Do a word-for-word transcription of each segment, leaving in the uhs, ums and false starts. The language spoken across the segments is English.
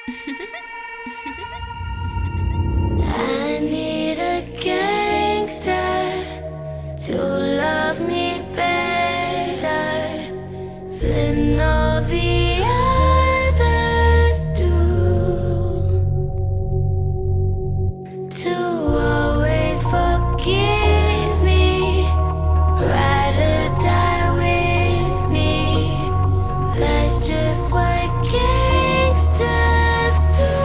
I need a gangster to love me better than all the others do, to always forgive me, ride or die with me. That's just what gangsters do.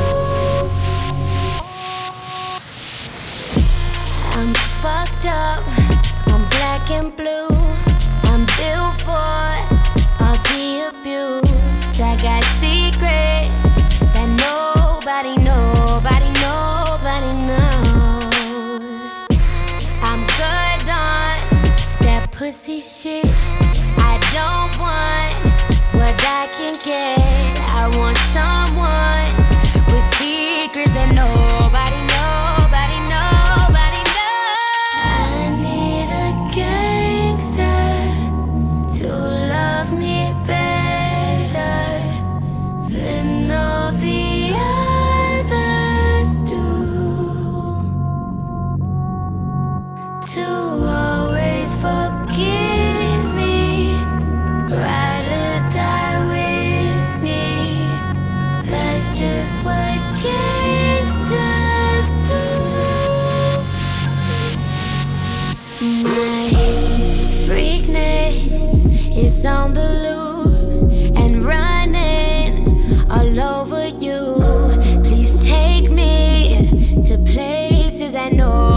I'm fucked up, I'm black and blue. I'm built for all the abuse. I got secrets that nobody, nobody, nobody knows. I'm good on that pussy shit. I don't want what I can get. I want someone with secrets that nobody, nobody, nobody knows. I need a gangster to love me better than all the others do, to always forgive me, ride or die with me. That's just what gangsters do. My freakness is on the loose and running all over you. Please take me to places I know